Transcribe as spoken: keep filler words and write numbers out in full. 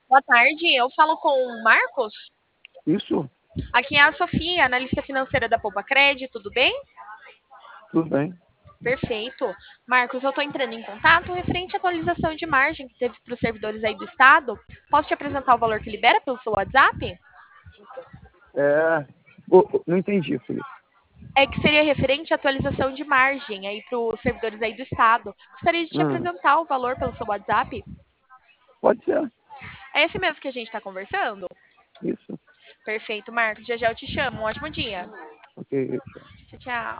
Boa tarde, eu falo com o Marcos. Isso, Aqui é a Sofia, analista financeira da Poupa Cred, tudo bem? tudo bem. Perfeito. Marcos, eu estou entrando em contato referente à atualização de margem que teve para os servidores aí do Estado. Posso te apresentar o valor que libera pelo seu WhatsApp? É, ô, ô, não entendi, Felipe. É que seria referente à atualização de margem aí para os servidores aí do Estado. Gostaria de te Hum, apresentar o valor pelo seu WhatsApp. pode ser, É esse mesmo que a gente está conversando? isso. Perfeito, Marcos. Já já eu te chamo. Um ótimo dia. Ok. Tchau, tchau.